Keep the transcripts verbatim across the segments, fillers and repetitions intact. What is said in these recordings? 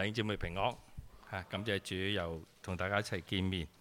弟兄姊妹平安嚇，感謝主又同大家一齊見面。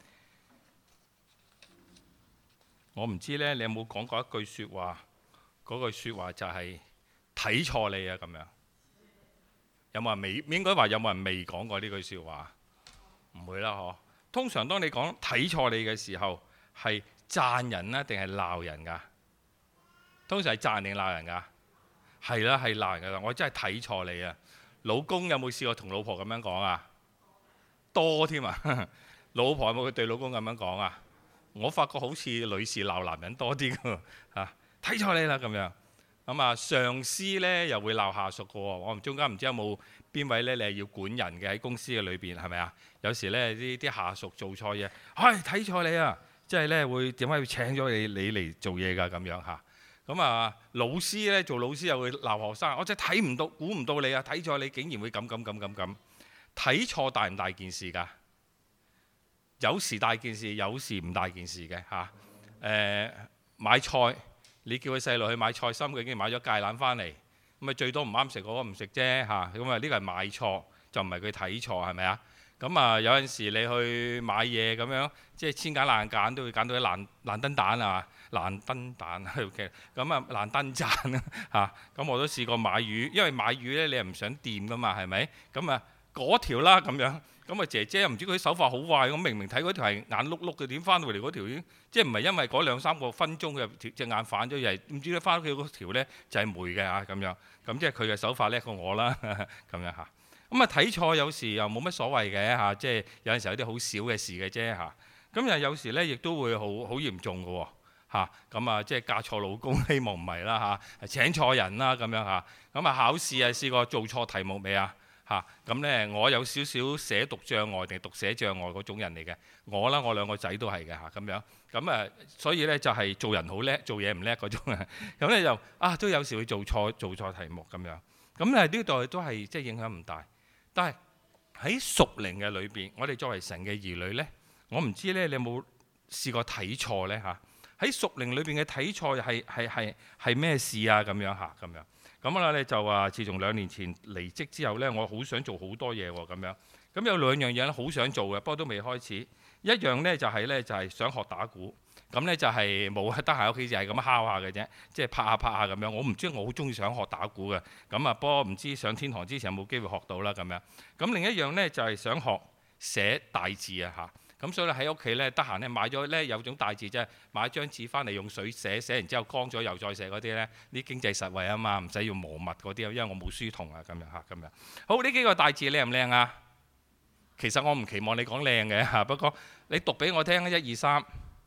我唔知咧，你有冇講過一句説話？嗰句説話就係睇錯你啊咁樣。有冇人未？應該話有冇人未講過呢句説話？唔會啦，嗬。通常當你講睇錯你嘅時候，係讚人啊定係鬧人㗎？通常係讚定鬧人㗎？係啦，係鬧人㗎啦。我真係睇錯你啊！老公有冇試過同老婆咁樣講啊？多添啊！老婆有冇對老公咁樣講啊？我發覺好似女士鬧男人多啲㗎嚇，睇錯你啦咁樣。咁啊，上司呢又會鬧下屬㗎喎。我中間唔知有冇邊位呢？你係要管人嘅喺公司嘅裏邊係咪啊？有時呢啲啲下屬做錯嘢，唉睇錯你啊！即係呢會點解要請咗你你嚟做嘢㗎咁樣嚇？咁啊，老師咧做老師又會鬧學生，我真係睇唔到，估唔到你啊！睇錯你竟然會咁咁咁咁咁，睇錯大唔大件事㗎？有時大件事，有時唔大件事嘅嚇。誒、呃、買菜，你叫佢細路去買菜心，佢竟然買咗芥蘭翻嚟，咁啊最多唔啱食嗰個唔食啫嚇。咁啊呢個係買錯，就唔係佢睇錯係咪啊？咁啊有陣時你去買嘢咁樣，即係千揀萬揀都會揀到啲爛爛燈蛋啊！爛燈蛋，OK，咁啊爛燈盞啊嚇，咁我都試過買魚，因為買魚咧你係唔想掂噶嘛，係咪？咁啊嗰條啦咁樣，咁啊姐姐又唔知佢手法好壞，咁明明睇嗰條係眼碌碌嘅，點翻到嚟嗰條已經，即係唔係因為嗰兩三個分鐘嘅隻眼反咗，而係唔知咧翻屋企嗰條咧就係霉嘅嚇咁樣，咁即係佢嘅手法叻過我啦咁樣嚇。咁啊睇錯有時又冇乜所謂嘅嚇，即係有陣時有啲好少嘅事嘅啫嚇。咁又有時咧亦都會好好嚴重嘅喎。嚇咁啊，即係嫁錯老公，希望唔係啦嚇，請錯人啦咁樣嚇。咁啊考試啊試過做錯題目未啊嚇？咁咧我有少少寫讀障礙定讀寫障礙嗰種人嚟嘅。我啦，我兩個仔都係嘅嚇咁樣。咁啊，所以咧就係做人好叻，做嘢唔叻嗰種啊。咁咧就啊都有時會做錯做錯題目咁樣。咁誒呢度都係即係影響唔大。但係喺屬靈嘅裏邊，我哋作為神嘅兒女咧，我唔知咧你有冇試過睇錯咧嚇？喺屬靈裏邊嘅睇錯係係係係咩事啊？咁樣嚇咁樣咁啦，你就話自從兩年前離職之後咧，我好想做好多嘢喎咁樣。咁有兩樣嘢咧好想做嘅，不過都未開始。一樣咧就係咧就係想學打鼓，咁咧就係冇得閒喺屋企就係咁敲下嘅啫，即係拍下拍下咁樣。我唔知我好中意想學打鼓嘅，咁啊不過唔知上天堂之前有冇機會學到啦咁樣。咁另一樣咧就係想學寫大字啊嚇。咁所以咧喺屋企咧得閒咧買咗咧有種大字啫，買張紙翻嚟用水寫，寫完之後乾咗又再寫嗰啲咧，啲經濟實惠啊嘛，唔使用磨墨嗰啲，因為我冇書童啊咁樣嚇咁樣。好，呢幾個大字靚唔靚啊？其實我唔期望你講靚嘅嚇，不過你讀俾我聽，一二三，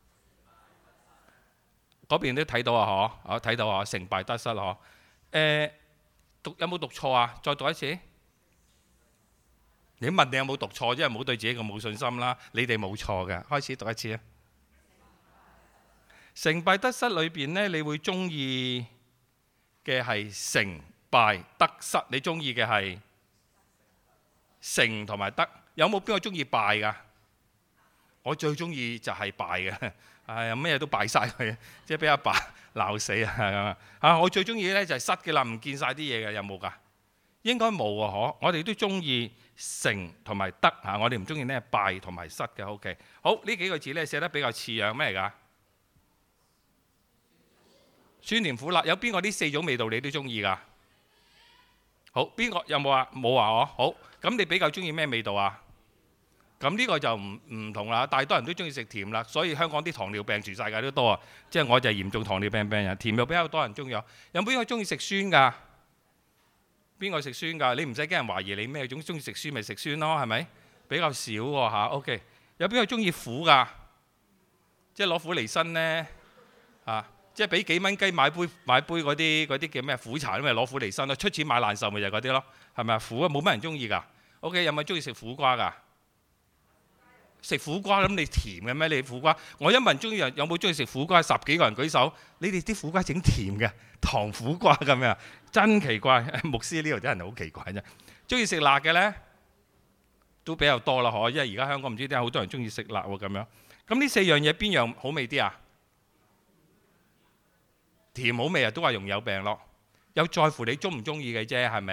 嗰邊都睇到啊嗬，我睇到啊，成敗得失嗬。誒，讀有冇讀錯啊？再讀一次。你問你有冇讀錯，即係唔好對自己咁冇信心啦。你哋冇錯嘅，開始讀一次啊！成敗得失裏邊呢，你會中意嘅係成敗得失。你中意嘅係成同埋得。有冇邊個中意敗㗎？我最中意就係敗嘅。哎呀，咩都敗晒佢，即係俾阿爸鬧死啊咁啊！啊，我最中意咧就係失嘅啦，唔見晒啲嘢嘅，有冇㗎？應該冇啊！嗬，我哋都中意成同埋得嚇，我哋唔中意咧敗同埋失嘅。OK， 好，呢幾個字咧寫得比較似樣咩嚟㗎？酸甜苦辣，有邊個呢四種味道你都中意㗎？好，邊個有冇啊？冇啊！哦，好，咁你比較中意咩味道啊？咁呢個就唔唔同啦，大多人都中意食甜啦，所以香港啲糖尿病全世界都多啊！即係我就係嚴重糖尿病病人，甜又比較多人中意。有冇邊個中意食酸㗎？邊個食酸㗎？你唔使驚人懷疑你咩種，中意食酸咪食酸咯，係咪？比較少喎嚇。OK， 有邊個中意苦㗎？即係攞苦嚟辛呢？啊！即係俾幾蚊雞買杯買杯嗰啲嗰啲叫咩苦茶，咁咪攞苦嚟辛咯。出錢買難受咪就係嗰啲咯，係咪啊？苦啊，冇乜人中意㗎。OK， 有冇中意食苦瓜㗎？食苦瓜咁你甜嘅咩？你苦瓜，我一問中意人有冇中意食苦瓜，十幾個人舉手。你哋啲苦瓜整甜嘅，糖苦瓜咁樣，真奇怪。牧師呢度真係好奇怪啫。中意食辣嘅咧，都比較多啦，嗬。因為而家香港唔知點解好多人中意食辣喎咁樣。咁呢四樣嘢邊樣好味啲啊？甜好味啊，都話容易有病咯。有在乎你中唔中意嘅啫，係咪啊？咁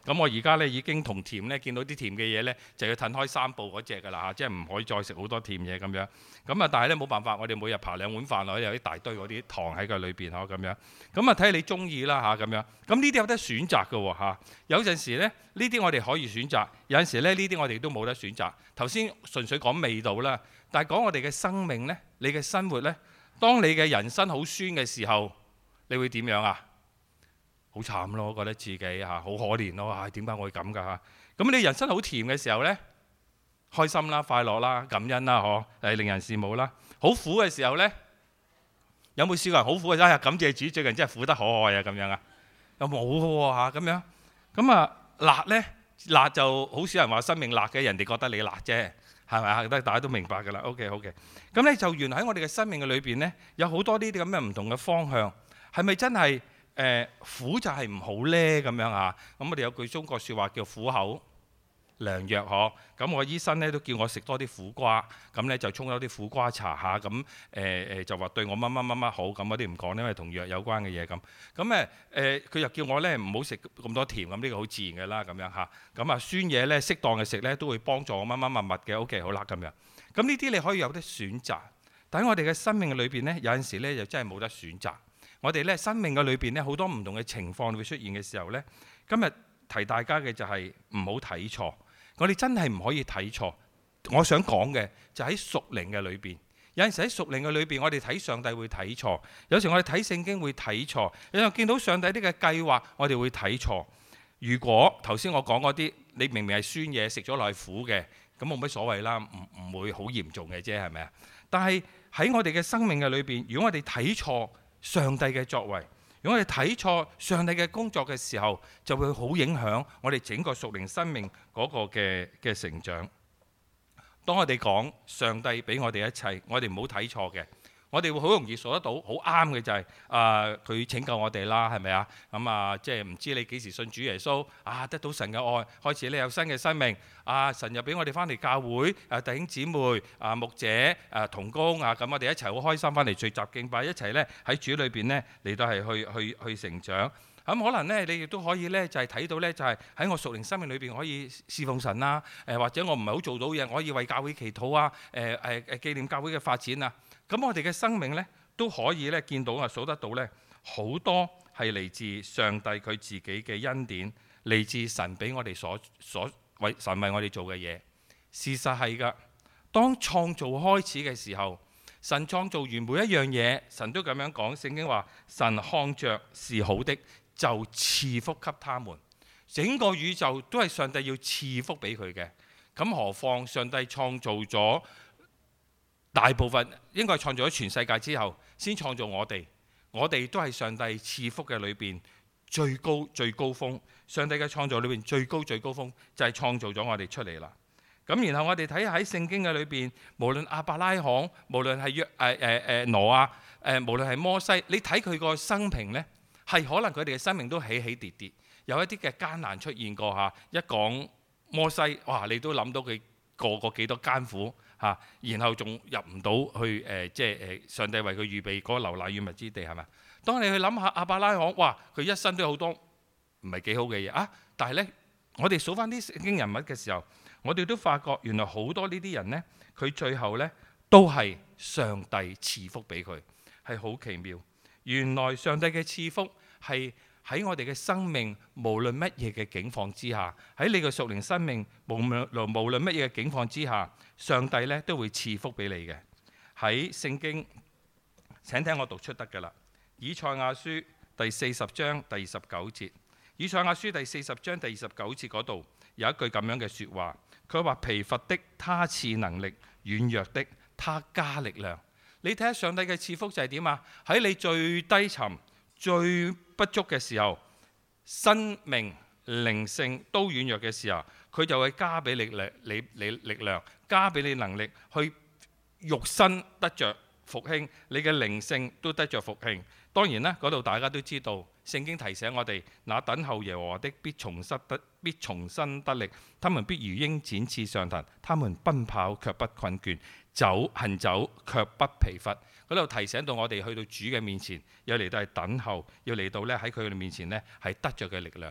咁我而家咧已經同甜咧見到啲甜嘅嘢咧，就要褪開三步嗰隻㗎啦嚇，即係唔可以再食好多甜嘢咁樣。咁啊，但係咧冇辦法，我哋每日扒兩碗飯落去，有一大堆嗰啲糖喺佢裏邊呵咁樣。咁啊睇下你中意啦嚇咁樣。咁呢啲有得選擇嘅喎嚇。有陣時咧呢啲我哋可以選擇，有陣時咧呢啲我哋都冇得選擇。頭先純粹講味道啦，但係講我哋嘅生命咧，你嘅生活咧，當你嘅人生好酸嘅時候，你會點樣啊？好慘咯，覺得自己嚇好可憐咯，唉點解我會咁㗎嚇？咁你人生好甜嘅時候呢，開心啦、快樂啦、感恩啦，嗬，誒令人羨慕啦。好苦嘅時候呢，有冇試過人好苦嘅時候，哎呀感謝主，最近真係苦得可愛啊咁樣啊？有冇喎嚇咁樣？咁啊辣呢？辣就好少人話生命辣嘅，人哋覺得你辣啫，係咪啊？大家都明白㗎啦。OK OK。咁咧就原來喺我哋嘅生命嘅裏邊呢，有好多呢啲咁嘅唔同嘅方向，係咪真係？誒、呃、苦就係唔好呢咁樣啊！咁我哋有句中國説話叫苦口良藥嗬。咁我醫生咧都叫我食多啲苦瓜，咁咧就沖多啲苦瓜茶下，咁誒誒就話對我乜乜乜乜好，咁我啲唔講，因為同藥有關嘅嘢咁。咁誒誒佢又叫我咧唔好食咁多甜，咁呢個好自然嘅啦咁樣嚇。咁啊酸嘢咧適當嘅食咧都會幫助我乜乜乜物嘅。OK 好啦咁樣。咁呢啲你可以有得選擇，但喺我哋嘅生命嘅裏邊咧，有陣時咧就真係冇得選擇。我哋咧生命嘅裏邊咧好多唔同嘅情況會出現嘅時候咧，今日提大家嘅就係唔好睇錯。我哋真係唔可以睇錯。我想講嘅就喺屬靈嘅裏邊，有陣時喺屬靈嘅裏邊，我哋睇上帝會睇錯；有時我哋睇聖經會睇錯；有時見到上帝啲嘅計劃，我哋會睇錯。如果頭先我講嗰啲，你明明係酸嘢食咗落去苦嘅，咁冇乜所謂啦，唔唔會好嚴重嘅啫，係咪啊？但係喺我哋嘅生命嘅裏邊，如果我哋睇錯上帝嘅作為，如果我哋睇錯上帝嘅工作嘅時候，就會好影響我哋整個屬靈生命嗰個嘅嘅成長。當我哋講上帝俾我哋一切，我哋唔好睇錯嘅，我哋會好容易數得到好啱嘅就係啊佢拯救我哋啦，係咪啊？咁啊即係唔知你幾時信主耶穌啊，得到神嘅愛，開始咧有新嘅生命啊，神又俾我哋翻嚟教會啊，弟兄姊妹啊，牧者啊，同工啊，咁我哋一齊好開心翻嚟聚集敬拜，一齊咧喺主裏邊咧嚟到係去去去成長。咁可能咧，你亦都可以咧，就係睇到咧，就係喺我屬靈生命裏邊可以侍奉神啦。誒或者我唔係好做到嘢，我可以為教會祈禱啊。誒誒誒紀念教會嘅發展啊。咁我哋嘅生命咧都可以咧見到啊，數得到咧好多係嚟自上帝佢自己嘅恩典，嚟自神俾我哋所所為神為我哋做嘅嘢。事實係㗎，當創造開始嘅時候，神創造完每一樣嘢，神都咁樣講。聖經話神看着是好的，就賜福給他們。整個宇宙都係上帝要賜福俾佢嘅，咁何況上帝創造咗大部分，應該係創造咗全世界之後，先創造我哋。我哋都係上帝賜福嘅裏邊最高最高峰。上帝嘅創造裏邊最高最高峰就係創造咗我哋出嚟啦。咁然後我哋睇下喺聖經嘅裏邊，無論亞伯拉罕，無論係約誒誒誒挪亞，誒無論係摩西，你睇佢個生平呢，係可能佢哋嘅生命都起起跌跌，有一啲嘅艱難出現過嚇。一講摩西，哇！你都諗到佢過過幾多艱苦嚇，然後仲入唔到去誒，即係誒上帝為佢預備嗰個流奶與蜜之地係咪？當你去諗下亞伯拉罕，哇！佢一生都有好多唔係幾好嘅嘢啊，但係呢，我哋數翻啲聖經人物嘅時候，我哋都發覺原來好多呢啲人呢，佢最後呢都係上帝賜福俾佢，係好奇妙。原來上帝嘅賜福係喺我哋嘅生命，無論乜嘢嘅境況之下，喺你嘅屬靈生命，無論無論乜嘢嘅境況之下，上帝咧都會賜福俾你嘅。喺聖經，請聽我讀出得㗎啦。以賽亞書第四十章第二十九節，以賽亞書第四十章第二十九節嗰度有一句咁樣嘅説話，佢話疲乏的他賜能力，軟弱的他加力量。你睇下上帝嘅賜福就係點啊？喺你最低沉、最不足嘅時候，生命、靈性都軟弱嘅時候，佢就會加俾你力、你你力量，加俾你能力去肉身得着復興，你嘅靈性都得着復興。當然啦，嗰度大家都知道，聖經提醒我哋，那等候耶和華的必重新得必重新得力，他們必如鷹展翅上騰，他們奔跑卻不困倦，走行走卻不疲乏。嗰度提醒到我哋去到主嘅面前，要嚟到係等候，要嚟到咧喺佢嘅面前咧係得着嘅力量。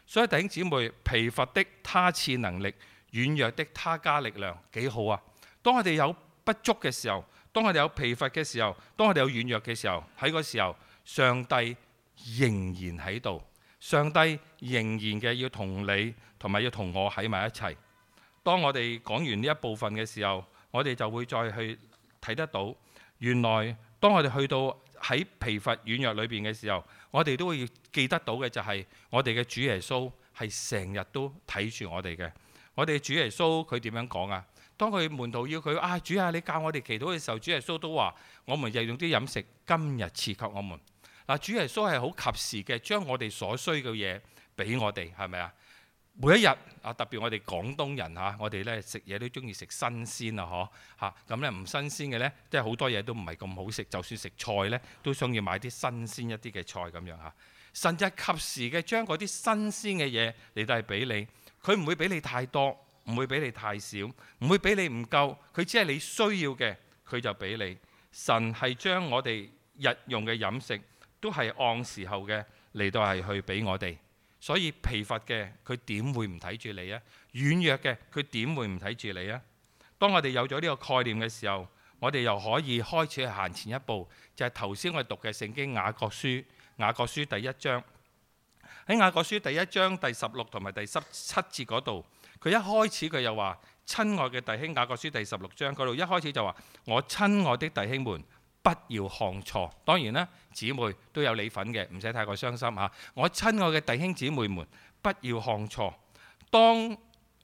所以弟兄姊妹，疲乏的他賜能力，軟弱的他加力量，幾好啊！當我哋有不足嘅時候，當我哋有疲乏嘅時候，當我哋有軟弱嘅時候，喺嗰時候，上帝仍然喺度，上帝仍然嘅要同你同埋要同我喺埋一齊。當我哋講完呢一部分嘅時候，我哋就會再去睇得到，原來當我哋去到喺疲乏軟弱裏邊嘅時候，我哋都會記得到嘅就係我哋嘅主耶穌係成日都睇住我哋嘅。我哋主耶穌佢點樣講啊？當佢門徒要佢啊，主啊，你教我哋祈禱嘅時候，主耶穌都話：我們日用啲飲食，今日賜給我們。嗱，主耶穌係好及時嘅，將我哋所需嘅嘢俾我哋，係咪啊？每一日啊，特別我哋廣東人嚇，我哋咧食嘢都中意食新鮮啊，嗬嚇。咁咧唔新鮮嘅咧，即係好多嘢都唔係咁好食。就算食菜咧，都想要買啲新鮮一啲嘅菜咁樣嚇。神就及時嘅將嗰啲新鮮嘅嘢嚟到係俾你，佢唔會俾你太多，唔會俾你太少，唔會俾你唔夠，佢只係你需要嘅，佢就俾你。神係將我哋日用嘅飲食都係按時候嘅嚟到係去俾我哋。所以疲乏嘅佢點會唔睇住你啊？軟弱嘅佢點會唔睇住你啊？當我哋有咗呢個概念嘅時候，我哋又可以開始去行前一步，就係頭先我哋讀嘅聖經雅各書，雅各書第一章。喺雅各書第一章第十六同埋第十七節嗰度，佢一開始佢又話：親愛嘅弟兄，雅各書第十六章嗰度一開始就話：我親愛的弟兄們，不要看錯。當然啦，姊妹都有你份嘅，唔使太過傷心嚇。我親愛嘅弟兄姊妹們，不要看錯。當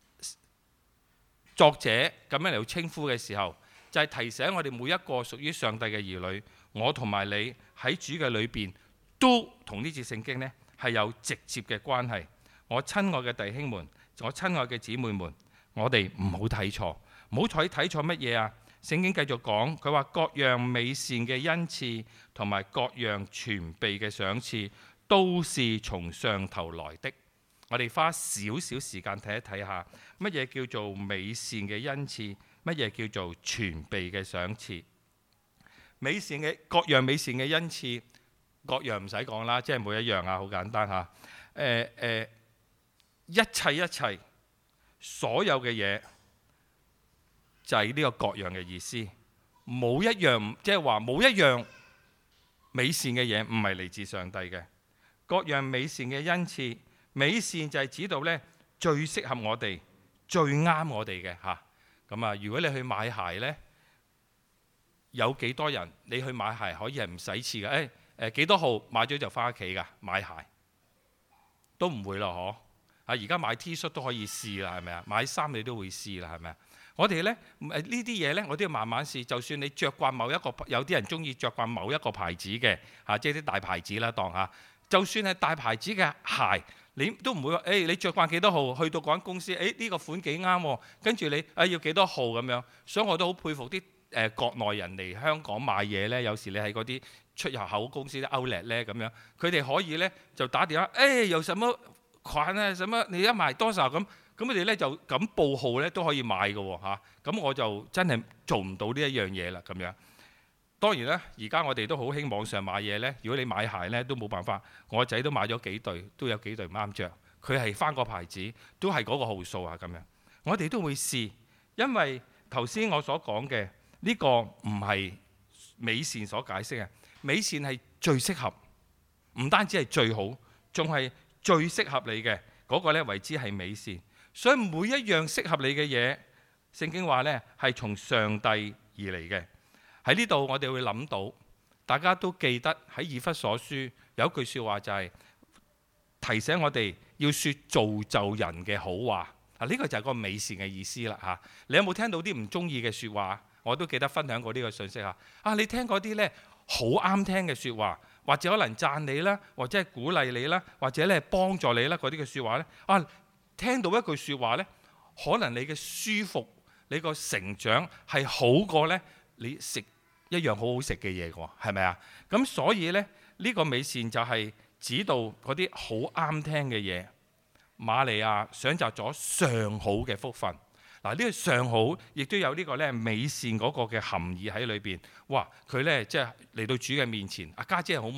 作者咁樣嚟稱呼嘅時候，就係提醒我哋每一個屬於上帝嘅兒女，我同埋你喺主嘅裏邊，都同呢節聖經呢係有直接嘅關係。我親愛嘅弟兄們，我親愛嘅姊妹們，我哋唔好睇錯，唔好睇睇錯乜嘢啊？聖經繼續講，佢話各樣美善嘅恩賜同埋各樣全備嘅賞賜，都是從上頭來的。我哋花少少時間睇一睇下，乜嘢叫做美善嘅恩賜，乜嘢叫做全備嘅賞賜。美善嘅各樣美善嘅恩賜，各樣唔使講啦，即係每一樣啊，好簡單嚇。誒、呃、誒、呃，一切一切，所有嘅嘢。就係呢個各樣嘅意思，冇一樣即係話冇一樣美善嘅嘢唔係嚟自上帝嘅。各樣美善嘅恩賜，美善就係指到呢最適合我哋、最啱我哋嘅嚇。咁啊，如果你去買鞋呢，有幾多人你去買鞋可以係唔使次嘅？誒誒幾多號買咗就翻屋企㗎？買鞋都唔會咯，嗬！啊，而家買 T 恤都可以試啦，係咪啊？買衫你都會試啦，係咪啊？我哋呢，呢啲嘢呢，我都要慢慢試。就算你着慣某一個，有啲人中意着慣某一個牌子嘅嚇，即係啲大牌子啦，當下。就算係大牌子嘅鞋，你都唔會話，誒、哎、你着慣幾多號，去到嗰間公司，誒、哎、呢、呢個款幾啱喎，跟住你誒、哎、要幾多號咁樣。所以我都好佩服啲誒、呃、國內人嚟香港買嘢呢。有時你喺嗰啲出入口公司啲 Outlet 咧咁樣，佢哋可以呢就打電話，誒、哎、有什麼款啊，什麼你一買多少咁。咁佢哋咧就咁報號咧都可以買嘅喎嚇，咁我就真係做唔到呢一樣嘢啦咁樣。當然啦，而家我哋都好興網上買嘢咧。如果你買鞋咧都冇辦法，我仔都買咗幾對，都有幾對唔啱着。佢係翻個牌子，都係嗰個號數啊咁樣。我哋都會試，因為頭先我所講嘅呢個唔係美善所解釋嘅，美善係最適合，唔單止係最好，仲係最適合你嘅嗰個咧為之係美善。所以每一樣適合你嘅嘢，聖經話呢係從上帝而嚟嘅。喺呢度我哋會諗到，大家都記得喺以弗所書有一句説話就係、是、提醒我哋要説造就人嘅好話。啊，呢個就係個美善嘅意思啦嚇。你有冇聽到啲唔中意嘅説話？我都記得分享過呢個信息嚇。啊，你聽嗰啲呢好啱聽嘅説話，或者可能讚你啦，或者係鼓勵你啦，或者咧幫助你啦嗰啲嘅説話呢。啊。聽到一句説話呢，可能你嘅舒服、你個成長係好過呢你食一樣好好食嘅嘢喎，係咪啊？咁所以呢，呢、呢個美善就係指到嗰啲好啱聽嘅嘢。瑪利亞選擇咗上好嘅福分。嗱，呢個上好亦都有呢個咧美善嗰個嘅含義喺裏邊。哇！佢呢，即係嚟到主嘅面前，阿家姐係好忙，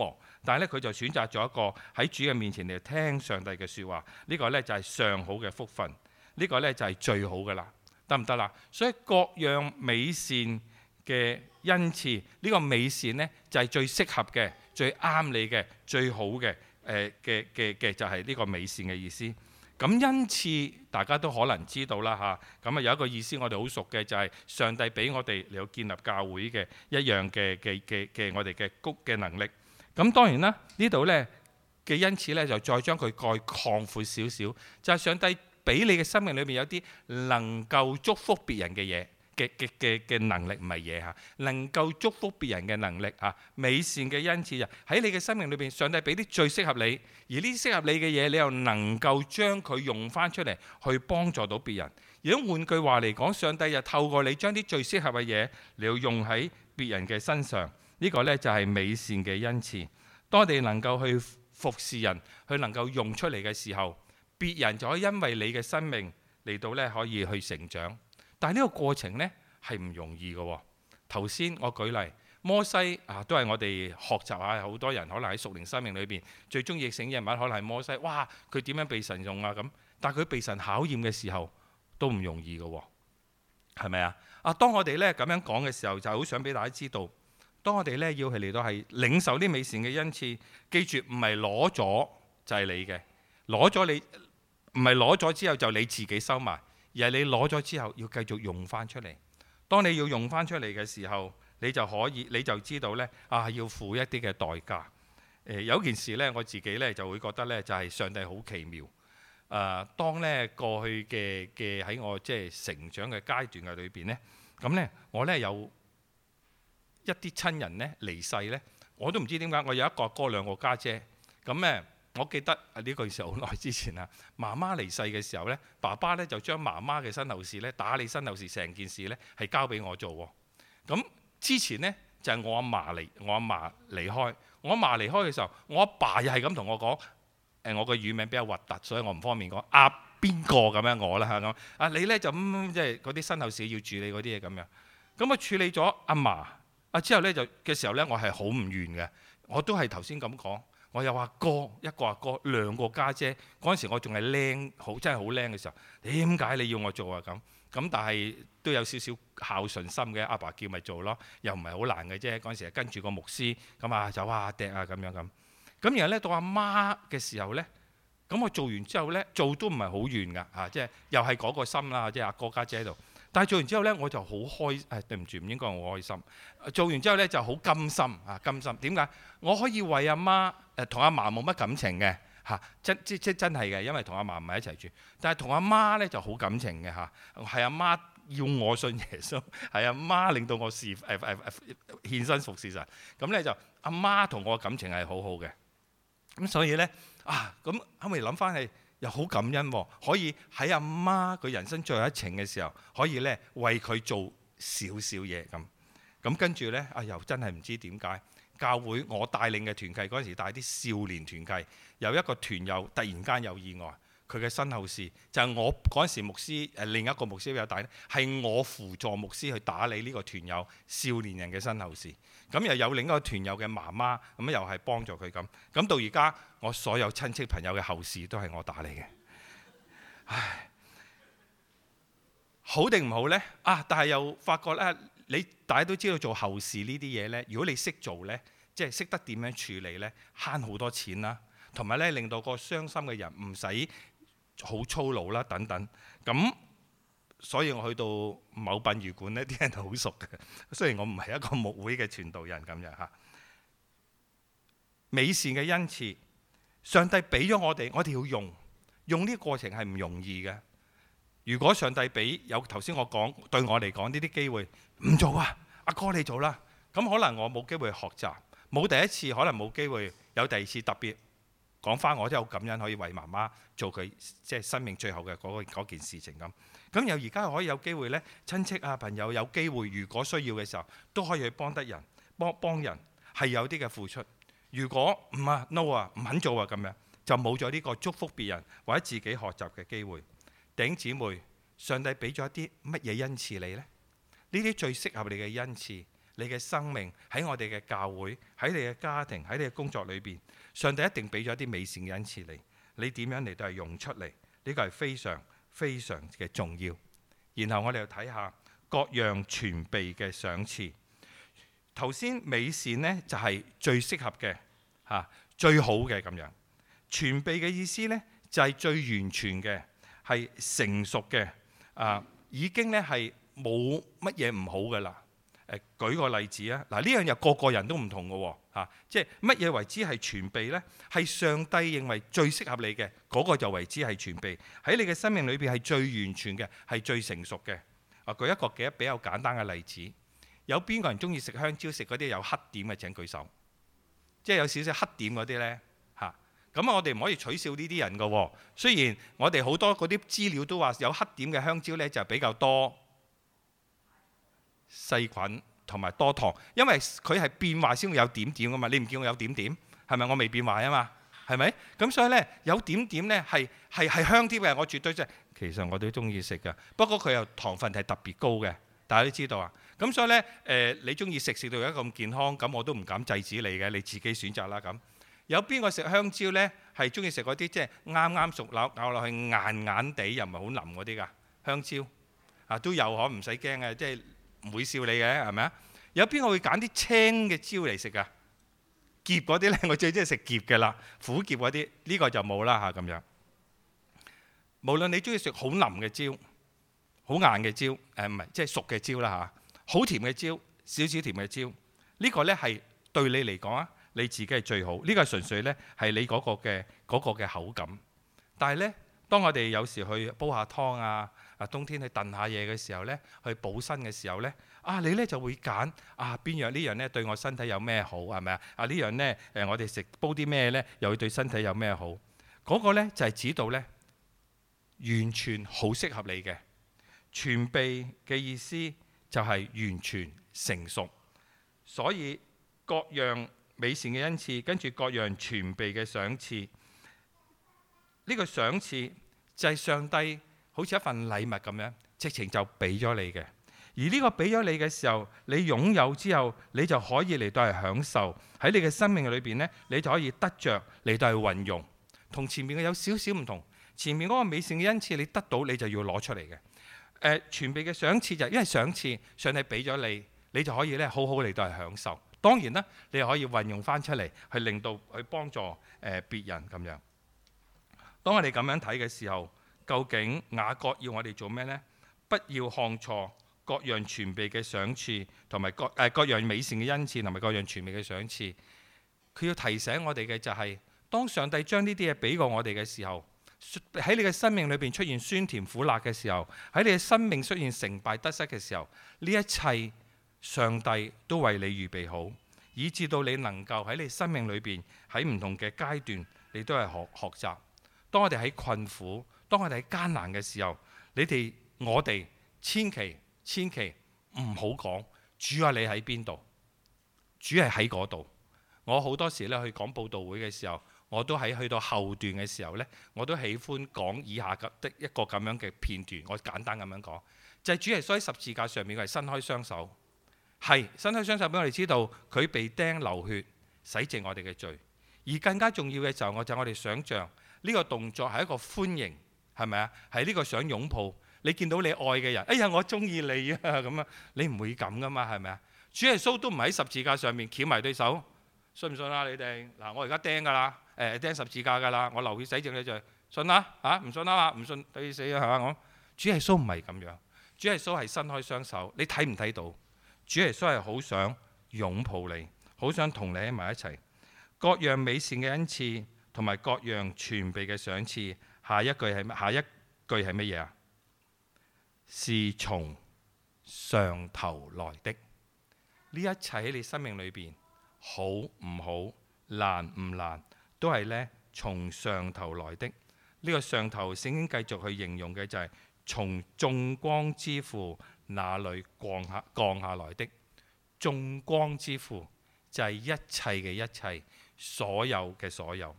但係咧佢就選擇咗一個喺主嘅面前嚟聽上帝嘅説話。呢個咧就係上好嘅福分，呢個咧就係最好嘅啦，得唔得啦？所以各樣美善嘅恩賜，呢個美善呢，就係最適合嘅、最啱你嘅、最好嘅誒嘅嘅嘅就係呢個美善嘅意思。咁恩賜大家都可能知道啦嚇，咁啊有一個意思我哋好熟嘅就係上帝俾我哋嚟到建立教會嘅一樣嘅嘅嘅嘅我哋嘅谷嘅能力。咁當然啦，呢度呢嘅恩賜呢，就再將佢再擴闊少少，就係上帝俾你嘅生命裏面有啲能夠祝福別人嘅嘢。嘅嘅嘅嘅能力唔係嘢嚇，能夠祝福別人嘅能力啊，美善嘅恩賜啊，喺你嘅生命裏邊，上帝俾啲最適合你，而呢啲適合你嘅嘢，你又能夠將佢用翻出嚟去幫助到別人。如果換句話嚟講，上帝就透過你將啲最適合嘅嘢，你要用喺別人嘅身上，呢個呢就係美善嘅恩賜。當我哋能夠去服侍人，佢能夠用出嚟嘅時候，別人就可以因為你嘅生命嚟到呢可以去成長。但係呢個過程呢係唔容易嘅喎。頭先我舉例摩西啊，都係我哋學習下。好多人可能喺屬靈生命裏邊最中意醒人物，可能係摩西。哇！佢點樣被神用啊咁？但係佢被神考驗嘅時候都唔容易嘅喎，係咪啊？啊！當我哋呢咁樣講嘅時候，就好想俾大家知道，當我哋呢要係嚟到係領受啲美善嘅恩賜，記住唔係攞咗就係你嘅，攞咗你唔係攞咗之後就你自己收埋。而係你攞咗之後要繼續用翻出嚟。當你要用翻出嚟嘅時候，你就可以你就知道呢啊，要付一啲嘅代價。誒有件事呢，我自己呢就會覺得呢，就係上帝好奇妙。誒、呃、當呢過去嘅嘅喺我即係成長嘅階段嘅裏邊呢，咁呢我呢有一啲親人呢離世呢，我都唔知點解。我有一個哥兩個家姐，咁呢。我記得啊，呢個時候好耐之前啊，媽媽離世嘅時候呢，爸爸呢就將媽媽嘅身後事呢，打理身後事成件事呢係交俾我做喎。咁之前呢，就係我阿嫲離我阿嫲離開，我阿嫲離開嘅時候，我阿爸又係咁同我講，誒我個乳名比較核突，所以我唔方便講啊邊個咁樣我啦嚇咁啊你呢就咁即係嗰啲身後事要處理嗰啲嘢咁樣。咁啊處理咗阿嫲啊之後呢，就嘅時候呢，我係好唔願嘅，我都係頭先咁講。我有阿哥，一個阿哥，兩個家姐。嗰陣時我仲係僆，好真係好僆嘅時候。點解你要我做啊？咁咁，但係都有少少孝順心嘅。阿爸叫咪做咯，又唔係好難嘅啫。嗰陣時係跟住個牧師咁啊，走啊趯啊咁樣咁。咁然後咧到阿媽嘅時候咧，咁我做完之後咧，做都唔係好怨㗎嚇，即係又係嗰個心啦，即係阿哥家姐喺度。但係做完之後咧，我就好開，誒對唔住，唔應該我開心。做完之後咧就好甘心啊，甘心。點解？我可以為阿媽誒同阿嫲冇乜感情嘅嚇，真即即真係嘅，因為同阿嫲唔係一齊住。但係同阿媽咧就好感情嘅嚇，係阿媽要我信耶穌，係阿媽令到我侍誒誒誒獻身服侍神。咁咧就阿媽同我嘅感情係好好嘅。咁所以咧啊，咁後尾諗翻起。又好感恩喎，可以喺阿媽佢人生最後一程嘅時候，可以咧為佢做少少嘢咁。咁跟住咧，啊又真係唔知點解教會我帶領嘅團契嗰陣時帶啲少年團契，有一個團友突然間有意外，佢嘅身後事就係、是、我嗰陣時牧師誒另一個牧師比較大咧，係我輔助牧師去打理呢個團友少年人嘅身後事。咁又有另一個團友嘅媽媽，咁又係幫助佢咁。咁到而家我所有親戚朋友嘅後事都係我打理嘅。唉，好定唔好呢？啊！但係又發覺咧，你大家都知道做後事呢啲嘢呢，如果你識做呢，即係識得點樣處理呢，慳好多錢啦，同埋呢令到個傷心嘅人唔使好粗魯啦等等。咁所以我去到某殯儀館呢啲人好熟嘅。雖然我唔係一個牧會嘅傳道人咁樣嚇。美善嘅恩賜，上帝俾咗我哋，我哋要用。用呢個過程係唔容易嘅。如果上帝俾有頭先我講對我嚟講呢啲機會唔做啊，阿哥你做啦。咁可能我冇機會學習，冇第一次，可能冇機會有第二次。特別講翻，我真係好感恩可以為媽媽做佢即係生命最後嘅嗰嗰件事情咁。咁又而家可以有機會呢，親戚啊朋友有機會，如果需要嘅時候都可以去幫得人，幫幫人係有啲嘅付出。如果唔啊 no 啊唔肯做啊咁樣，就冇咗呢個祝福別人或者自己學習嘅機會。弟兄姊妹，上帝俾咗一啲乜嘢恩賜你呢？呢啲最適合你嘅恩賜你嘅生命，喺我哋嘅教會，喺你嘅家庭，喺你嘅工作裏邊，上帝一定俾咗一啲美善嘅恩賜你。你點樣嚟到係用出嚟？呢個係非常非常嘅重要。然後我哋又睇下各樣全備嘅賞賜。頭先美善呢，就係最適合嘅嚇，最好嘅咁樣。全備嘅意思呢，就係最完全嘅，係成熟嘅啊，已經咧係冇乜嘢唔好㗎啦。誒，舉個例子啊，嗱，呢樣嘢個個人都唔同嘅喎嚇，即係乜嘢為之係全備呢？係上帝認為最適合你嘅嗰個就為之係全備，喺你嘅生命裏邊係最完全嘅，係最成熟嘅。啊，舉一個幾比較簡單嘅例子，有邊個人中意食香蕉，食嗰啲有黑點嘅請舉手，即係有少少黑點嗰啲呢。嚇。咁我哋唔可以取笑呢啲人嘅喎。雖然我哋好多嗰啲資料都話有黑點嘅香蕉呢，就比較多細菌同埋多糖，因為佢係變壞先會有點點噶嘛。你唔見我有點點，係咪我未變壞啊嘛？係咪？咁所以呢，有點點呢係係係香啲嘅，我絕對即係其實我都中意食嘅。不過佢又糖分係特別高嘅，大家都知道啊。咁所以呢，誒、呃、你中意食食到而家咁健康，咁我都唔敢制止你嘅，你自己選擇啦。咁有邊個食香蕉呢？係中意食嗰啲即係啱啱熟咬咬落去硬硬地又唔係好腍嗰啲㗎香蕉啊？都有可，唔使驚嘅，即係。唔會笑你嘅，係咪啊？有邊個會揀啲青嘅蕉嚟食啊？澀嗰啲呢，我最中意食澀嘅啦，苦澀嗰啲呢個就冇啦嚇咁樣。無論你中意食好腍嘅蕉、好硬嘅蕉，誒唔係即係熟嘅蕉啦嚇，好甜嘅蕉、少少甜嘅蕉，呢個呢係對你嚟講啊，你自己係最好。呢個純粹呢係你嗰個嘅嗰個嘅口感。但係呢，當我哋有時去煲下湯啊。啊，冬天去燉下嘢嘅時候呢，去補身嘅時候呢，啊你呢就會揀啊邊樣呢樣呢對我身體有咩好係咪啊？啊呢樣呢誒、呃、我哋食煲啲咩呢又會對身體有咩好？嗰、那個呢就係、是、指到呢完全好適合你嘅全備嘅意思就係完全成熟，所以各樣美善嘅恩賜，跟住各樣全備嘅賞賜，呢、這個賞賜就係上帝。好似一份禮物咁樣，直情就俾咗你嘅。而呢個俾咗你嘅時候，你擁有之後，你就可以嚟到係享受喺你嘅生命裏邊呢，你就可以得着嚟到係運用。同前面嘅有少少唔同。前面嗰個美善嘅恩賜，你得到你就要攞出嚟嘅。誒、呃，全備嘅賞賜就係因為賞賜上帝俾咗你，你就可以咧好好嚟到係享受。當然啦，你又可以運用翻出嚟，去令到去幫助誒、呃、別人咁樣。當我哋咁樣睇嘅時候，究竟雅各要我哋做咩呢？不要看錯各樣全備嘅賞賜，同埋各誒、呃、各樣美善嘅恩賜，同埋各樣全備嘅賞賜。佢要提醒我哋嘅就係、是，當上帝將呢啲嘢俾過我哋嘅時候，喺你嘅生命裏邊出現酸甜苦辣嘅時候，喺你嘅生命出現成敗得失嘅時候，呢一切上帝都為你預備好，以至到你能夠喺你生命裏邊喺唔同嘅階段，你都係學學習。當我哋喺困苦，當我哋喺艱難嘅時候，你哋我哋千祈千祈唔好講主啊，你喺邊度？主係喺嗰度。我好多時咧去講佈道會嘅時候，我都喺去到後段嘅時候呢，我都喜歡講以下嘅一個咁樣嘅片段。我簡單咁樣講，就係、是、主耶穌喺十字架上面，佢係伸開雙手，係伸開雙手俾我哋知道佢被釘流血洗淨我哋嘅罪。而更加重要嘅就係我就我哋想象呢個動作係一個歡迎。係咪啊？係呢個想擁抱你，見到你愛嘅人，哎呀我中意你啊咁啊！你唔會咁噶嘛？係咪啊？主耶穌都唔喺十字架上面翹埋對手，信唔信啊？你哋嗱，我而家釘噶啦，誒釘十字架噶啦，我流血洗淨你罪，信啦嚇？唔信啊嘛？唔信對死啊係嘛？我主耶穌唔係咁樣，主耶穌係伸開雙手，你睇唔睇到？主耶穌係好想擁抱你，好想同你喺埋一齊。各樣美善嘅恩賜同埋各樣全備嘅賞賜。下一句係乜？下一句係乜嘢啊？是從上頭來的。呢一切喺你生命裏邊，好唔好、難唔難，都係呢從上頭來的。呢、這個上頭聖經繼續去形容嘅就係從眾光之父那裏降下降下來的。眾光之父就係一切嘅一切，所有嘅所有。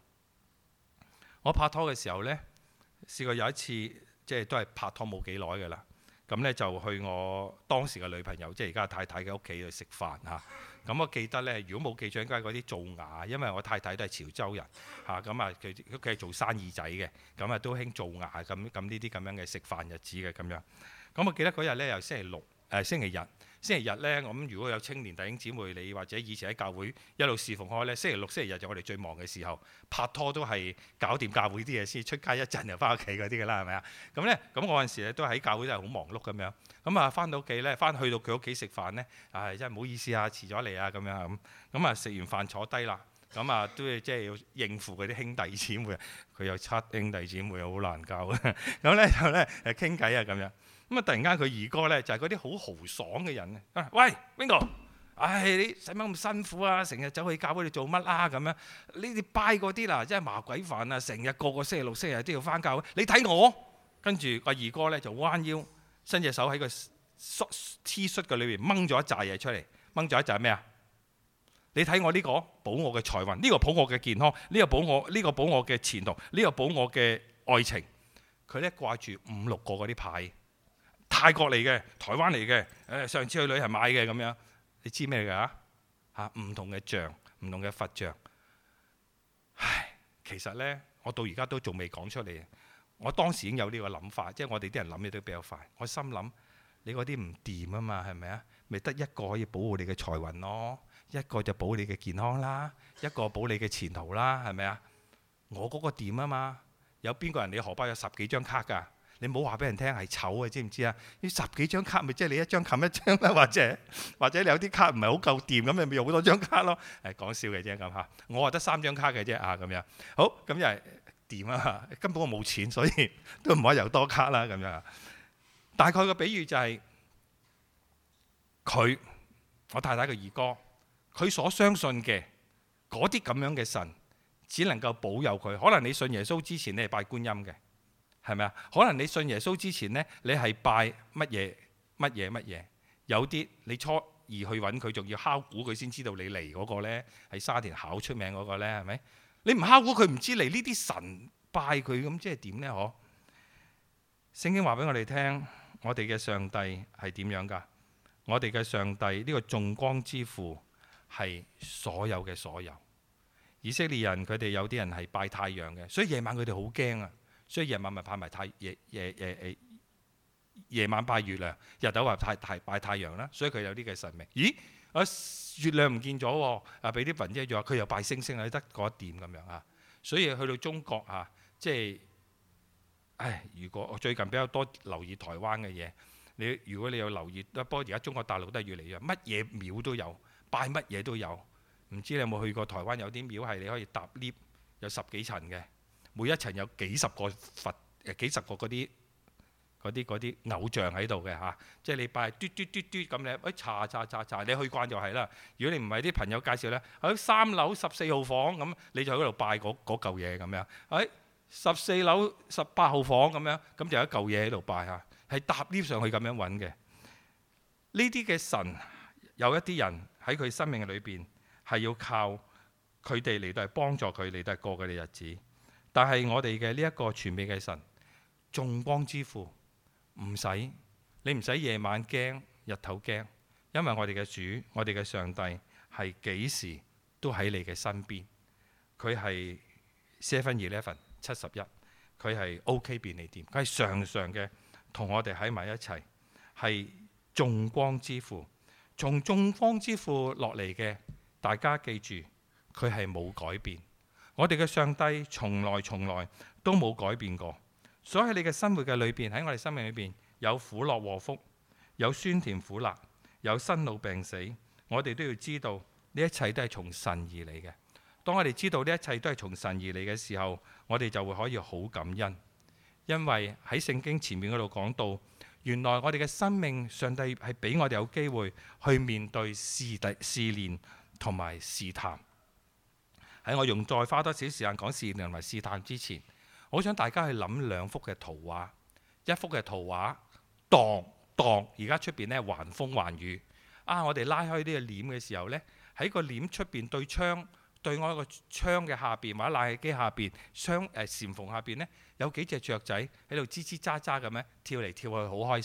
我拍拖嘅時候呢，試過有一次，即係都係拍拖冇幾耐嘅啦。 咁咧就去我當時嘅女朋友，即係而家太太嘅屋企去食飯嚇。咁我記得咧，如果冇記錯，應該係嗰啲做牙，因為我太太都係潮州人嚇，咁啊佢佢係做生意仔嘅，咁啊都興做牙咁咁呢啲咁樣嘅食飯日子嘅咁樣。咁我記得嗰日咧又星期六誒、呃、星期日，星期日咧咁如果有青年弟兄姊妹你或者以前喺教會一路侍奉開咧，星期六星期日就我哋最忙嘅時候，拍拖都係搞掂教會啲嘢先，出街一陣又翻屋企嗰啲㗎啦，係咪啊？咁咧咁我嗰陣時咧都喺教會都係好忙碌咁樣。咁啊翻到屋企咧，翻去到佢屋企食飯咧，唉、哎、真係唔好意思啊，遲咗嚟啊咁樣咁。咁啊食完飯坐低啦，咁啊都要即係要應付嗰啲兄弟姊妹，佢有七兄弟姊妹，好難教啊。咁咧就咧誒傾偈啊咁樣。咁啊突然間佢二哥咧就係嗰啲好豪爽嘅人啊！喂，邊個？唉、哎，你使乜咁辛苦啊？成日走去教會度做乜啦？咁樣呢啲拜嗰啲啦，真係麻鬼煩啊！成日個個星期六星期日都要翻教會。你睇我，跟住個二哥咧就彎腰，伸隻手喺個 T 恤嘅裏邊掹咗一紮嘢出嚟，掹咗一紮咩啊？你睇我呢、這個保我嘅財運，呢、這個保我嘅健康，呢、這個保我呢、這個保我嘅前途，呢、這個保我嘅愛情。佢咧掛住五六個嗰啲牌，泰國嚟嘅，台灣嚟嘅，誒上次去旅行買嘅咁樣。你知咩㗎嚇？唔同嘅像，唔同嘅佛像。唉，其實咧，我到而家都仲未講出嚟。我當時已經有呢個諗法，即係我哋啲人諗嘢都比較快。我心諗你嗰啲唔掂啊嘛，係咪啊？咪得一個可以保護你嘅財運咯，一個就保你嘅健康啦，一個保你嘅前途啦，係咪啊？我嗰個掂啊嘛。有邊個人你荷包有十幾張卡㗎？你唔好話俾人聽係醜啊，知唔知啊？呢十幾張卡咪即係你一張冚一張啦，或者或者你有啲卡唔係好夠掂咁，你咪用好多張卡咯。誒講笑嘅啫咁嚇，我話得三張卡嘅啫啊咁樣。好，咁又係掂啊！根本我冇錢，所以都唔可以有多卡啦咁樣。大概個比喻就係佢，我太太嘅二哥，佢所相信嘅嗰啲咁樣嘅神，只能夠保佑佢。可能你信耶穌之前你係拜觀音嘅。係咪啊？可能你信耶穌之前呢，你係拜乜嘢乜嘢乜嘢？有啲你初二去揾佢，仲要敲鼓佢先知道你嚟嗰個呢，係沙田考出名嗰個呢，係咪？你唔敲鼓佢唔知嚟，呢啲神拜佢咁，即係點呢？嗬？聖經話俾我哋聽，我哋嘅上帝係點樣㗎？我哋嘅上帝呢個眾光之父係所有嘅所有。以色列人佢哋有啲人係拜太陽嘅，所以夜晚佢哋好驚啊！所以夜晚咪拜埋太夜夜夜夜夜晚拜月亮，日頭話太太拜太陽啦。所以佢有啲嘅神明。咦？啊月亮唔見咗喎，啊俾啲雲遮住，佢又拜星星啊，得嗰一點咁樣啊。所以去到中國啊，即係，唉，如果我最近比較多留意台灣嘅嘢，你如果你有留意，不過而家中國大陸都係越嚟越乜嘢廟都有，拜乜嘢都有。唔知你有冇去過台灣？有啲廟係你可以搭 lift，有十幾層嘅。每一層有幾十個佛誒，幾十個嗰啲嗰啲嗰啲偶像喺度嘅嚇，即係你拜嘟嘟嘟嘟咁你，誒查查查查，你去慣就係啦。如果你唔係啲朋友介紹咧，喺三樓十四號房咁，你就喺嗰度拜嗰嗰嚿嘢咁樣。喺十四樓十八號房咁樣，咁就有一嚿嘢喺度拜嚇，係搭 lift 上去咁樣揾嘅。呢啲嘅神有一啲人喺佢生命裏邊係要靠佢哋嚟到係幫助佢嚟到係過佢哋日子。但係我哋嘅呢一個全備嘅神，眾光之父，唔使你唔使夜晚驚，日頭驚，因為我哋嘅主，我哋嘅上帝係幾時都喺你嘅身邊。佢係 Seven Eleven 七十一，佢係 OK 便利店，佢係常常嘅同我哋喺埋一齊，係眾光之父。從眾光之父落嚟嘅，大家記住，佢係冇改變。我哋嘅上帝從來從來都冇改變過，所以喺你嘅生活嘅裏邊，喺我哋生命裏邊有苦樂禍福，有酸甜苦辣，有生老病死，我哋都要知道呢一切都係從神而嚟嘅。當我哋知道呢一切都係從神而嚟嘅時候，我哋就會可以好感恩，因為喺聖經前面嗰度講到，原來我哋嘅生命，上帝係俾我哋有機會去面對試試煉同埋試探。喺我用再花多少時間講試煉同埋試探之前，我想大家去諗兩幅嘅圖畫。一幅嘅圖畫，當當而家出邊咧橫風橫雨啊！我哋拉開呢個簾嘅時候呢，喺個簾出邊對窗對外個窗嘅下邊或者冷氣機下邊窗誒簷篷下邊呢，有幾隻雀仔喺度吱吱喳喳咁樣跳嚟跳去，好開心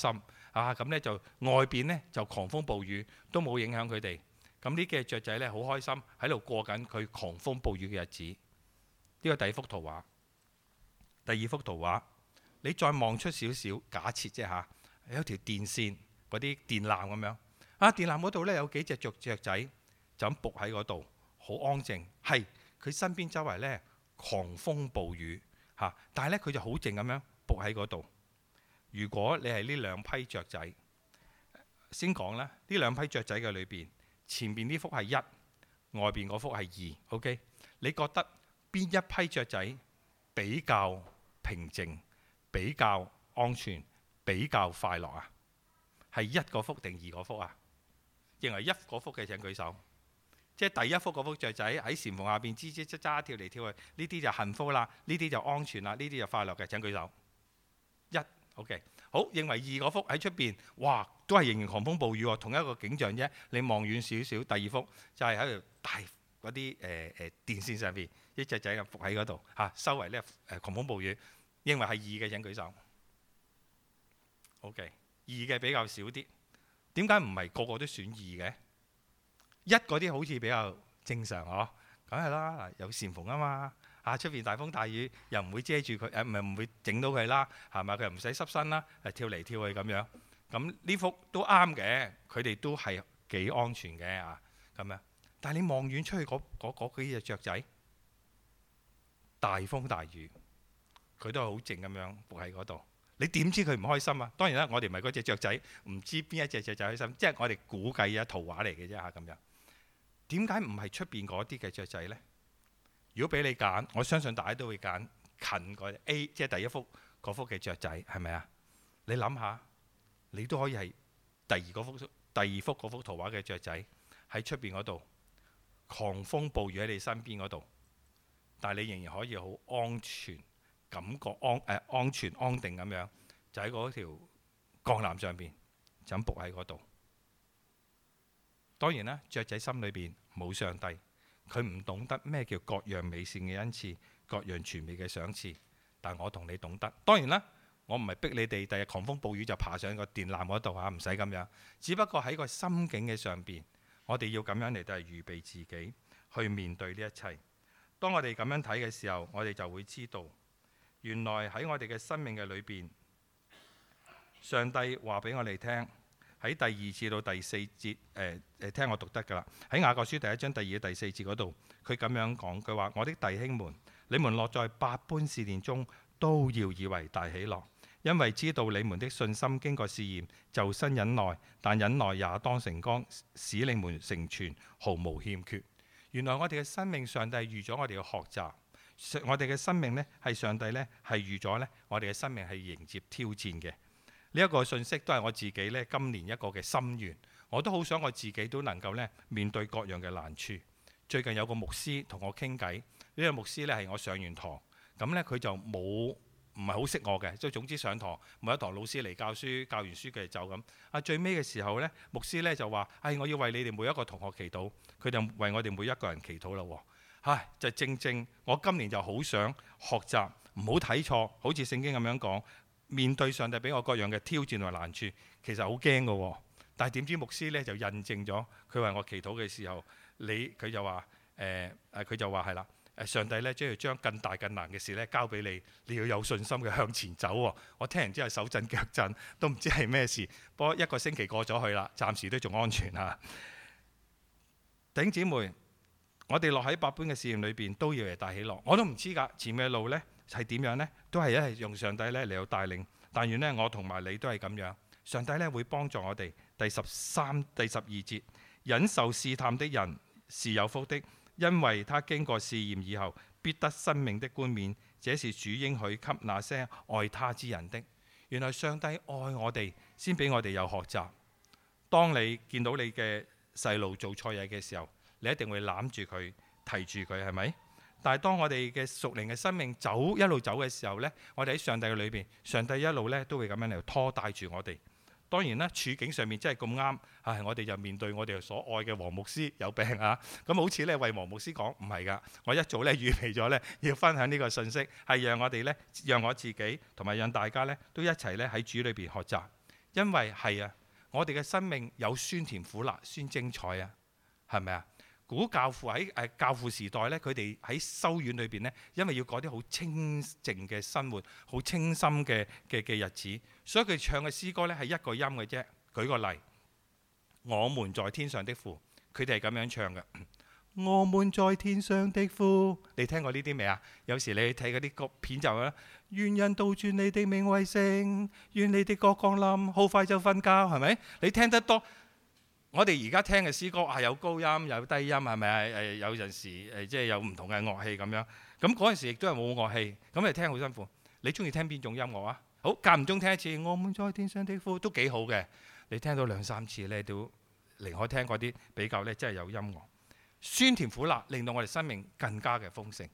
啊，咁咧就外邊咧就狂風暴雨都冇影響佢哋。咁呢幾隻雀仔咧好開心喺度過緊佢狂風暴雨嘅日子。呢個第一幅圖畫，第二幅圖畫，你再望出少少，假設啫嚇，有條電線嗰啲電纜咁樣啊，電纜嗰度咧有幾隻雀雀仔就咁伏喺嗰度，好安靜。係佢身邊周圍咧狂風暴雨嚇，但係咧佢就好靜咁樣伏喺嗰度。如果你係呢兩批雀仔，先講啦，呢兩批雀仔嘅裏邊，前邊呢幅係一，外邊嗰幅係二。OK， 你覺得邊一批雀仔比較平靜、比較安全、比較快樂啊？係一嗰幅定二嗰幅啊？認為一嗰幅嘅請舉手。即係第一幅嗰幅雀仔喺蟬縫下邊吱吱喳喳跳嚟跳去，呢啲就幸福啦，呢啲就安全啦，呢啲就快樂嘅請舉手。一 OK， 好，認為二嗰幅喺出邊，哇，都係仍然狂風暴雨喎，同一個景象啫。你望遠少少，第二幅就係喺度大嗰啲誒誒電線上邊，一隻仔咁伏喺嗰度嚇，周圍咧誒狂風暴雨。認為係二嘅請舉手。OK， 二嘅比較少啲，點解唔係個個都選二嘅？一嗰啲好似比較正常嗬，梗係啦，有蟬縫啊嘛。啊！出邊大風大雨又唔會遮住佢，誒唔係唔會整到佢啦，係咪？佢又唔使濕身啦，誒跳嚟跳去咁樣。咁呢幅都啱嘅，佢哋都係幾安全嘅啊咁樣。但係你望遠出去嗰嗰嗰幾隻雀仔，大風大雨，佢都係好靜咁樣伏喺嗰度。你點知佢唔開心啊？當然啦，我哋唔係嗰隻雀仔，唔知邊一隻雀仔開心，即係我哋估計啊圖畫嚟嘅啫嚇咁樣。點解唔係出邊嗰啲嘅雀仔呢？如果俾你揀，我相信大家都會揀近嗰 A， 即係第一幅嗰幅嘅雀仔，係咪啊？你諗下，你都可以係第二嗰幅、第二幅嗰幅圖畫嘅雀仔喺出邊嗰度，狂風暴雨喺你身邊嗰度，但係你仍然可以好安全，感覺安誒、呃、安全安定咁樣，就喺嗰條鋼纜上邊就咁伏喺嗰度。當然啦，雀仔心裏邊冇上帝。佢唔懂得咩叫各樣美善嘅恩賜，各樣全美嘅賞賜。但我同你懂得。當然啦，我唔係逼你哋第日狂風暴雨就爬上個電纜嗰度嚇，唔使咁樣。只不過喺個心境嘅上邊，我哋要咁樣嚟到係預備自己去面對呢一切。當我哋咁樣睇嘅時候，我哋就會知道，原來喺我哋嘅生命嘅裏邊，上帝話俾我哋聽。喺第二節到第四節，誒、呃、誒聽我讀得㗎啦。喺雅各書第一章第二、第四節嗰度，佢咁樣講，佢話：我的弟兄們，你們落在百般試煉中，都要以為大喜樂，因為知道你們的信心經過試驗，就生忍耐。但忍耐也當成功，使你們成全，毫無欠缺。原來我哋嘅生命，上帝預咗我哋要學習。我哋嘅生命呢，係上帝呢，係預咗呢，我哋嘅生命係迎接挑戰嘅。呢一個信息都係我自己咧今年一個嘅心願，我都好想我自己都能夠咧面對各樣嘅難處。最近有個牧師同我傾偈，呢個牧師咧係我上完堂，咁咧佢就冇唔係好識我嘅，即係總之上堂每一堂老師嚟教書，教完書佢就走咁。啊最尾嘅時候咧，牧師咧就話：唉，我要為你哋每一個同學祈禱，佢就為我哋每一個人祈禱啦喎。唉，就正正我今年就好想學習，唔好睇錯，好似聖經咁樣講。面對上帝俾我各樣嘅挑戰同難處，其實好驚嘅喎。但係點知牧師咧就印證咗，佢為我祈禱嘅時候，你佢就話誒誒，佢就話係啦，誒上帝咧將要將更大更難嘅事咧交俾你，你要有信心嘅向前走喎。我聽完之後手震腳震，都唔知係咩事。不過一個星期過咗去啦，暫時都仲安全嚇。弟兄姊妹，我哋落喺百般嘅試驗裏邊，都要嚟大喜樂。我都唔知㗎，前面嘅路咧係點樣呢？都係一係用上帝咧嚟到帶領。但願呢，我同埋你都係咁樣。上帝咧會幫助我哋。第十三、第十二節，忍受試探的人是有福的，因為他經過試驗以後，必得生命的冠冕。這是主應許給那些愛他之人的。原來上帝愛我哋，先俾我哋有學習。當你見到你嘅細路做錯嘢嘅時候，你一定會攬住佢，提住佢，係咪？但係當我哋嘅屬靈嘅生命走一路走嘅時候呢，我哋喺上帝嘅裏邊，上帝一路咧都會咁樣嚟拖帶住我哋。當然啦，處境上面真係咁啱，唉，我哋就面對我哋所愛嘅黃牧師有病啊，咁好似咧為黃牧師講，唔係㗎，我一早咧預備咗咧要分享呢個信息，係讓我哋咧，讓我自己同埋讓大家咧都一齊咧喺主裏邊學習。 因為係啊，我哋嘅生命有酸甜苦辣，酸精彩啊，係咪啊？古教父喺誒教父時代咧，佢哋喺修院裏邊咧，因為要過啲好清靜嘅生活，好清心嘅嘅嘅日子，所以佢唱嘅詩歌咧係一個音嘅啫。舉個例，我們在天上的父，佢哋係咁樣唱嘅。我們在天上的父，你聽過呢啲未啊？有時你去睇嗰啲歌片就啦，願人都尊你的名為聖，願你的國降臨，好快就瞓覺，係咪？你聽得多，我哋而家聽嘅詩歌係有高音有低音，係咪啊？誒有陣時誒即係有唔同嘅樂器咁樣，咁嗰陣時亦都係冇樂器，咁你聽好辛苦。你中意聽邊種音樂啊？好，間唔中聽一次，我們在天上的父都幾好嘅。你聽到兩三次咧，都離開聽嗰啲比較咧，真係有音樂。酸甜苦辣令到我哋生命更加嘅豐盛，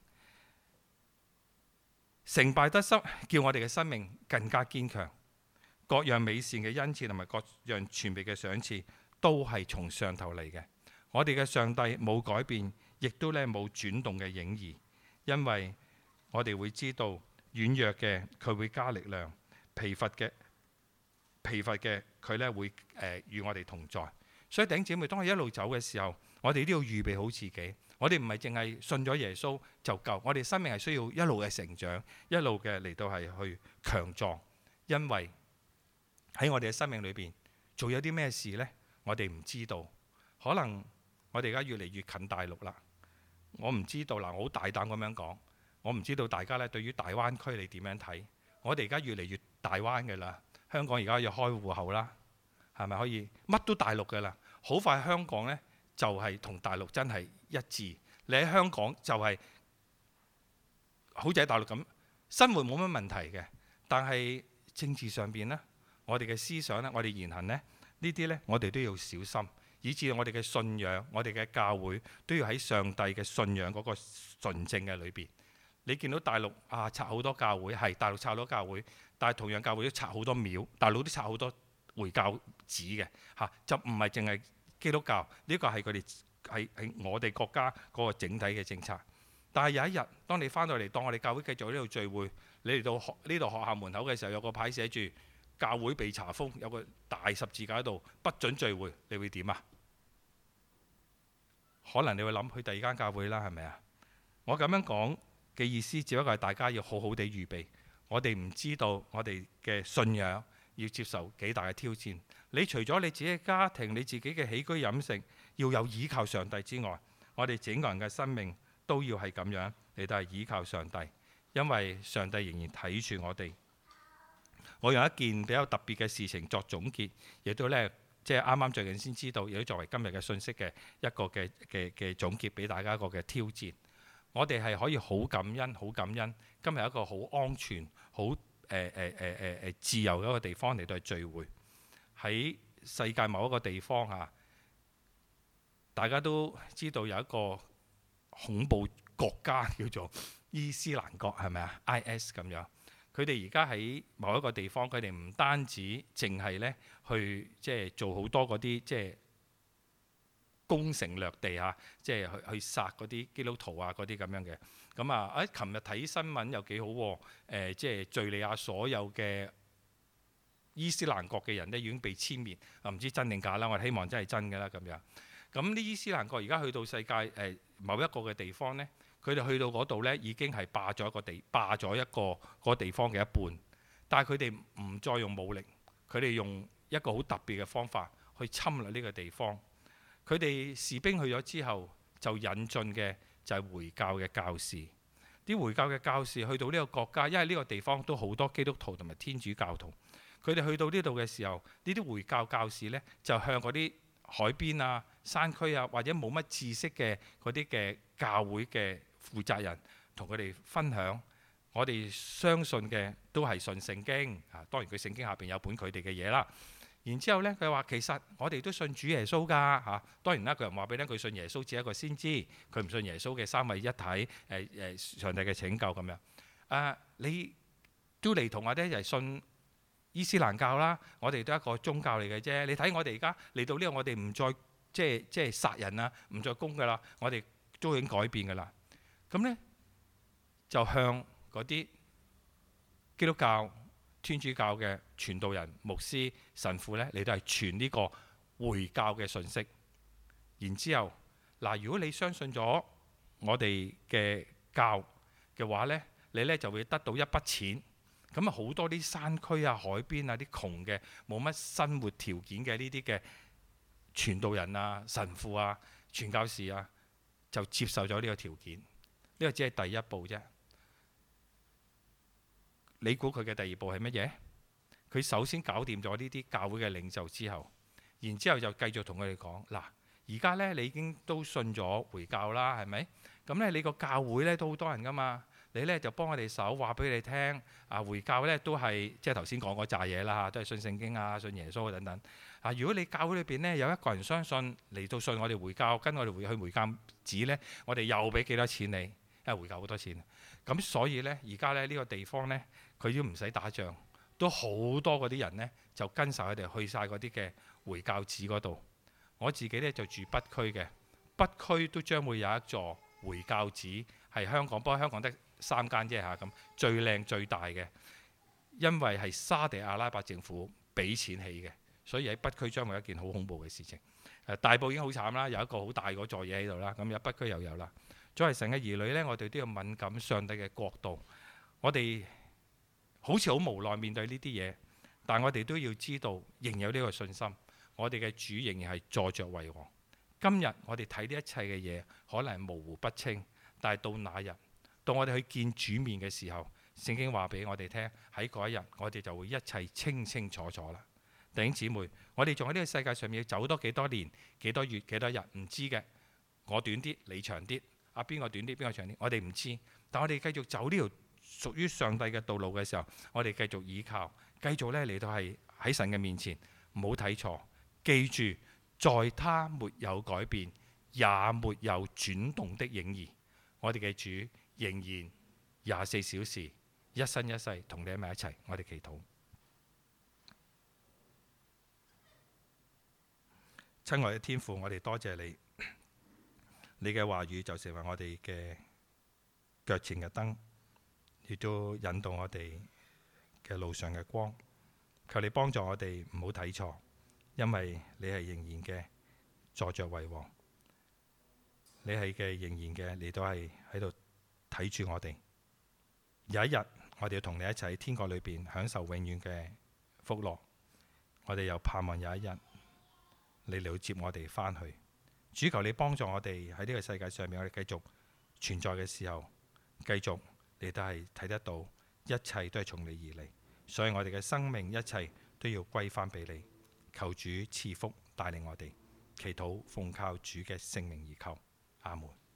成敗得失叫我哋嘅生命更加堅強。各樣美善嘅恩賜同埋各樣全備嘅賞賜都係從上頭嚟嘅。我哋嘅上帝冇改變，亦都咧冇轉動嘅影兒，因為我哋會知道軟弱嘅佢會加力量，疲乏嘅疲乏嘅佢咧會誒、呃、與我哋同在。所以弟兄姊妹，當我一路走嘅時候，我哋都要預備好自己。我哋唔係淨係信咗耶穌就夠，我哋生命係需要一路嘅成長，一路嘅嚟到係去強壯。因為喺我哋嘅生命裏邊，做有啲咩事呢？我哋唔知道。可能我哋而家越嚟越近大陸啦。我唔知道嗱，我好大膽咁樣講，我唔知道大家咧對於大灣區你點樣睇？我哋而家越嚟越大灣嘅啦，香港而家要開戶口啦。係咪可以乜都大陸嘅啦？好快香港呢，就係、是、同大陸真係一致。你喺香港就係、是、好似喺大陸咁生活冇乜問題嘅，但係政治上邊呢，我哋嘅思想呢，我哋言行呢，呢啲呢，我哋都要小心，以至我哋嘅信仰、我哋嘅教會都要喺上帝嘅信仰嗰個純正嘅裏邊。你見到大陸啊拆好多教會，係大陸拆好多教會，但係同樣教會都拆好多廟，大陸都拆好多回教寺嘅嚇，就唔係淨係基督教，呢個係佢哋係係我哋國家嗰個整體嘅政策。但係有一日，當你翻到嚟，當我哋教會繼續喺呢度聚會，你嚟到學呢度學校門口嘅時候，有個牌寫住教會被查封，有個大十字架喺度，不准聚會，你會點啊？可能你會諗去第二間教會啦，係咪啊？我咁樣講嘅意思，只不過係大家要好好地預備。我哋唔知道我哋嘅信仰要接受幾大嘅挑戰。你除咗你自己嘅家庭、你自己嘅起居飲食要有依靠上帝之外，我哋整個人嘅生命都要係咁樣，你都係依靠上帝，因為上帝仍然睇住我哋。我用一件比較特別嘅事情作總結，亦都呢，即係啱啱最近先知道，亦都作為今日嘅信息嘅一個嘅嘅嘅總結，俾大家一個嘅挑戰。我哋係可以好感恩、好感恩，今日一個好安全、好誒誒誒誒誒自由嘅一個地方嚟到聚會。喺世界某一個地方啊，大家都知道有一個恐怖國家叫做伊斯蘭國，係咪啊？I S 咁樣。佢哋而家喺某一個地方，佢哋唔單止淨係咧去即係做好多嗰啲即係攻城略地啊，即係去去殺嗰啲基督徒啊嗰啲咁樣嘅。咁啊，誒，琴日睇新聞又幾好喎，誒，即係敍利亞所有嘅伊斯蘭國嘅人咧已經被殲滅，啊唔知真定假啦，我哋希望真係真㗎啦咁樣。咁呢伊斯蘭國而家去到世界誒某一個嘅地方咧。佢哋去到嗰度呢，已經係霸咗一個地，霸咗一個嗰個地方嘅一半。但係佢哋唔再用武力，佢哋用一個好特別嘅方法去侵略呢個地方。佢哋士兵去咗之後，就引進嘅就係回教嘅教士。啲回教嘅教士去到呢個國家，因為呢個地方都好多基督徒同埋天主教徒。佢哋去到呢度嘅時候，呢啲回教教士呢，就向嗰啲海邊啊、山區啊，或者冇乜知識嘅嗰啲嘅教會嘅負責人同佢哋分享，我哋相信嘅都係信聖經啊。當然佢聖經下邊有本佢哋嘅嘢啦。然之後呢，佢話其實我哋都信主耶穌㗎嚇。當然啦，佢又話俾你聽，佢信耶穌只係一個先知，佢唔信耶穌嘅三位一體，誒、呃、誒上帝嘅拯救咁樣。啊，你都嚟同我哋一齊信伊斯蘭教啦。我哋都係一個宗教嚟嘅啫。你睇我哋而家嚟到呢度，我哋唔再即係即係殺人啊，唔再攻㗎啦。我哋都已經改變㗎啦。咁呢，就向嗰啲基督教、 天主教嘅傳道人、牧師、神父呢，你都係傳呢個回教嘅信息。然之後嗱，如果你相信咗我哋嘅教嘅話呢，你呢就會得到一筆錢。咁啊，好多啲山區啊、海邊啊、啲窮嘅冇乜生活條件嘅呢啲嘅傳道人啊、神父啊、傳教士啊，就接受咗呢個條件。呢個只係第一步啫。你估佢嘅第二步係乜嘢？佢首先搞掂咗呢啲教會嘅領袖之後，然之後就繼續同佢哋講嗱，而家呢，你已經都信咗回教啦，係咪？咁呢，你個教會呢都好多人噶嘛。你咧就幫我哋手話俾你聽，啊回教咧都係即係頭先講嗰扎嘢啦嚇，都係信聖經啊、信耶穌等等。啊，如果你教會裏邊咧有一個人相信嚟到信我哋回教，跟我哋回去回教寺咧，我哋又俾幾多錢你？因為回教好多錢。咁所以咧，而家咧呢個地方咧，佢都唔使打仗，都好多嗰啲人咧就跟晒佢哋去晒嗰啲嘅回教寺嗰度。我自己咧就住北區嘅，北區都將會有一座回教寺，係香港，不過香港得三間啫嚇，咁最靚最大嘅，因為係沙地阿拉伯政府俾錢起嘅，所以喺北區將會一件好恐怖嘅事情。誒，大埔已經好慘啦，有一個好大嗰座嘢喺度啦，咁有北區又有啦。作為神嘅兒女呢，我哋都要敏感上帝嘅國度。我哋好似好無奈面對呢啲嘢，但我哋都要知道，仍有呢個信心，我哋嘅主仍然係坐著為王。今日我哋睇呢一切嘅嘢，可能係模糊不清，但係到那日，到我哋去見主面嘅時候，聖經話俾我哋聽，喺嗰一日我哋就會一切清清楚楚啦。弟兄姊妹，我哋仲喺呢個世界上面要走多幾多年、幾多月、幾多日，唔知嘅。我短啲，你長啲，啊邊個短啲，邊個長啲，我哋唔知。但我哋繼續走呢條屬於上帝嘅道路嘅時候，我哋繼續依靠，繼續咧嚟到係喺神嘅面前，唔好睇錯，記住，在他沒有改變，也沒有轉動的影兒，我哋嘅主仍然廿四小時一生一世同你喺埋一齊。我哋祈禱。親愛嘅天父，我哋多謝你，你嘅話語就成為我哋嘅腳前嘅燈，亦都引導我哋嘅路上嘅光。求你幫助我哋唔好睇錯，因為你係仍然嘅坐著為王，你係嘅仍然嘅，你都係喺度睇住我哋。有一日我哋要同你一齊喺天國裏邊享受永遠嘅福樂。我哋又盼望有一日你嚟到接我哋翻去。主，求你幫助我哋喺呢個世界上面，我哋繼續存在嘅時候，繼續你都係睇得到，一切都係從你而嚟。所以我哋嘅生命一切都要歸翻俾你。求主賜福帶領我哋，祈禱奉靠主嘅聖名而求，阿門。